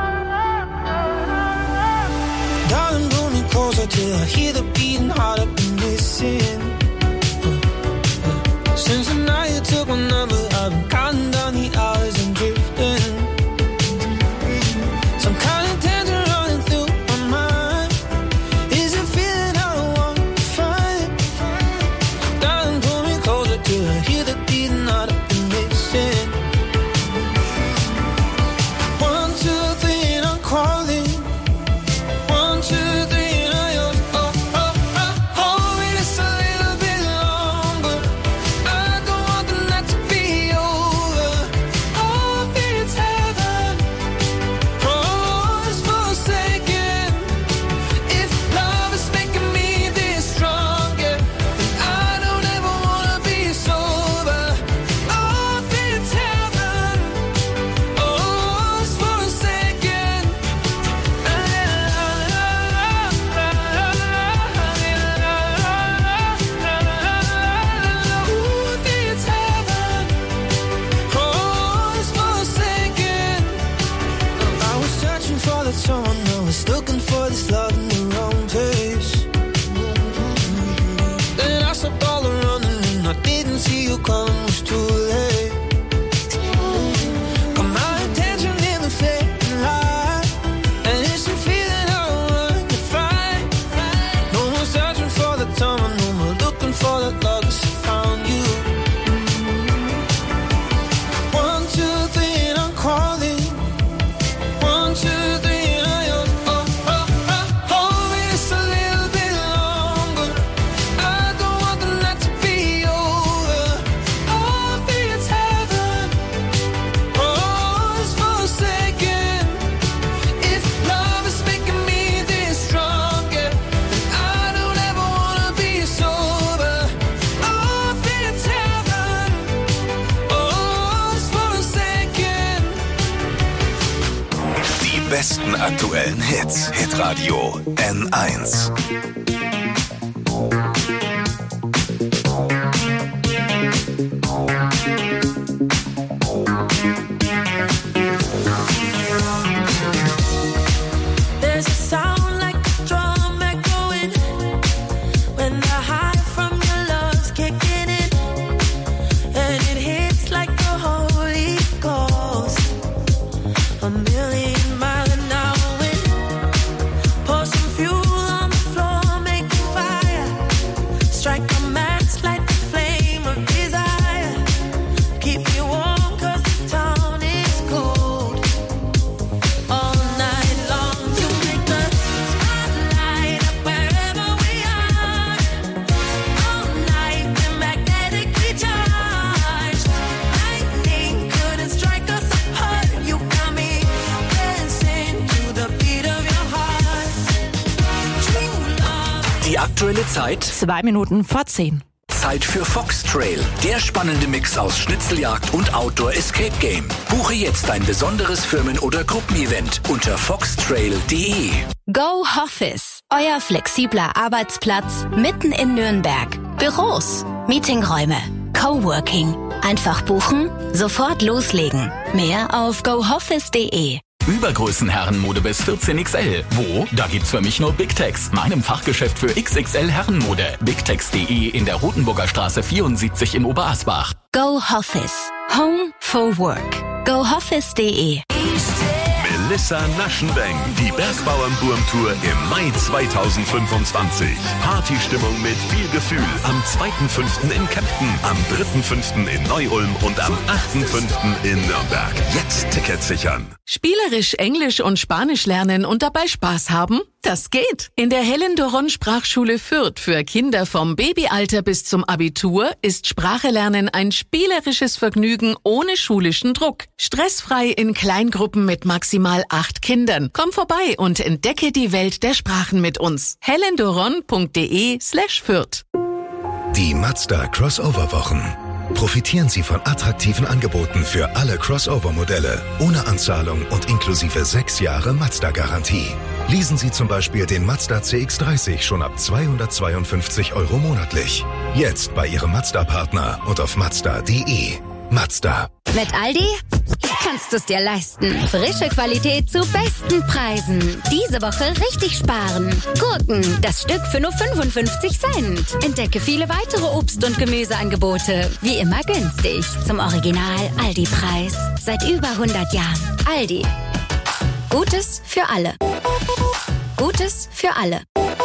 K: Darling, pull me closer till I hear the beating heart up and listen. Since the night you took my number, I've been counting down the hours and drifting. Some kind of tension running through my mind. Is it feeling I don't want to find? Darling, pull me closer till I hear the beating heart up and listen. 1, 2, 3 and I'm calling. 1, 2, 3 and I yours. Oh, oh, oh. Hold me just a little bit longer. I don't want the night to be over. Oh, I feel it's heaven. Oh, it's forsaken. If love is making me this stronger, then I don't ever wanna be sober. Oh, I feel it's heaven. Oh, it's forsaken. Ooh, I feel it's heaven. Oh, it's forsaken. I was searching for that someone, I was looking for this love in the wrong place. Then I stopped all the running and I didn't see you coming, it was too late. Got my attention in the fading light, and it's a feeling I don't run to fight. No more searching for the time, no more looking for that love, 'cause I found you. 1, 2, 3 and I'm calling. 1, 2, 3 and I yours. Oh,
D: besten aktuellen Hits. Hitradio N1.
M: There's a sound like a drum echoing when the high from your love's kicking in, and it hits like the Holy Ghost. A million mile an hour wind. Pour some fuel on the floor, make a fire. Strike a match, light the flame of desire. Keep me warm 'cause this town is cold. All night long you make the spotlight up wherever we are. All night we're magnetically charged. Lightning couldn't strike us apart. You got me dancing to the beat of your heart. True love.
H: Die aktuelle Zeit
T: 2 Minuten vor 10.
H: Zeit für Fox Trail, der spannende Mix aus Schnitzeljagd und Outdoor Escape Game. Buche jetzt ein besonderes Firmen- oder Gruppenevent unter foxtrail.de.
C: Go Office, euer flexibler Arbeitsplatz mitten in Nürnberg. Büros, Meetingräume, Coworking. Einfach buchen, sofort loslegen. Mehr auf gooffice.de.
U: Übergrößenherrenmode bis 14XL. Wo? Da gibt's für mich nur Big Tex, meinem Fachgeschäft für XXL Herrenmode. BigTex.de in der Rotenburger Straße 74 in Oberasbach.
C: Go Office, Home for Work. gooffice.de.
R: Melissa Naschenbeng, die Bergbauernburm-Tour im Mai 2025. Partystimmung mit viel Gefühl. Am 2.5. in Kempten, am 3.5. in Neu-Ulm und am 8.5. in Nürnberg. Jetzt Tickets sichern.
T: Spielerisch Englisch und Spanisch lernen und dabei Spaß haben? Das geht. In der Helen Doron Sprachschule Fürth für Kinder vom Babyalter bis zum Abitur ist Sprache lernen ein spielerisches Vergnügen ohne schulischen Druck. Stressfrei in Kleingruppen mit maximal 8 Kindern. Komm vorbei und entdecke die Welt der Sprachen mit uns. helendoron.de/Fürth.
D: Die Mazda Crossover-Wochen. Profitieren Sie von attraktiven Angeboten für alle Crossover-Modelle, ohne Anzahlung und inklusive 6 Jahre Mazda-Garantie. Leasen Sie zum Beispiel den Mazda CX-30 schon ab 252 € monatlich. Jetzt bei Ihrem Mazda-Partner und auf Mazda.de. Mazda.
S: Mit Aldi kannst du es dir leisten. Frische Qualität zu besten Preisen. Diese Woche richtig sparen. Gurken, das Stück für nur 55 Cent. Entdecke viele weitere Obst- und Gemüseangebote. Wie immer günstig. Zum Original Aldi-Preis. Seit über 100 Jahren. Aldi. Gutes für alle. Gutes für alle.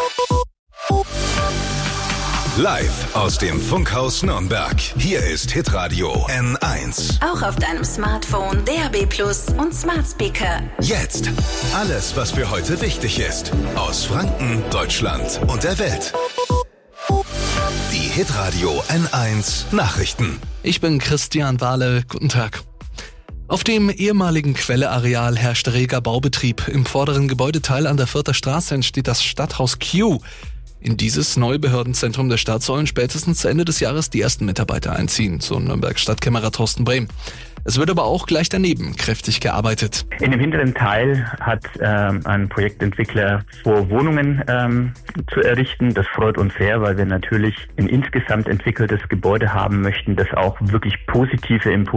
D: Live aus dem Funkhaus Nürnberg. Hier ist Hitradio N1.
E: Auch auf deinem Smartphone, DAB+ und Smart Speaker.
D: Jetzt alles, was für heute wichtig ist. Aus Franken, Deutschland und der Welt. Die Hitradio N1 Nachrichten.
F: Ich bin Christian Wahle. Guten Tag. Auf dem ehemaligen Quelleareal herrscht reger Baubetrieb. Im vorderen Gebäudeteil an der Fürther Straße entsteht das Stadthaus Q. In dieses neue Behördenzentrum der Stadt sollen spätestens Ende des Jahres die ersten Mitarbeiter einziehen, so Nürnbergs Stadtkämmerer Thorsten Brehm. Es wird aber auch gleich daneben kräftig gearbeitet.
G: In dem hinteren Teil hat ein Projektentwickler vor, Wohnungen zu errichten. Das freut uns sehr, weil wir natürlich ein insgesamt entwickeltes Gebäude haben möchten, das auch wirklich positive Impulse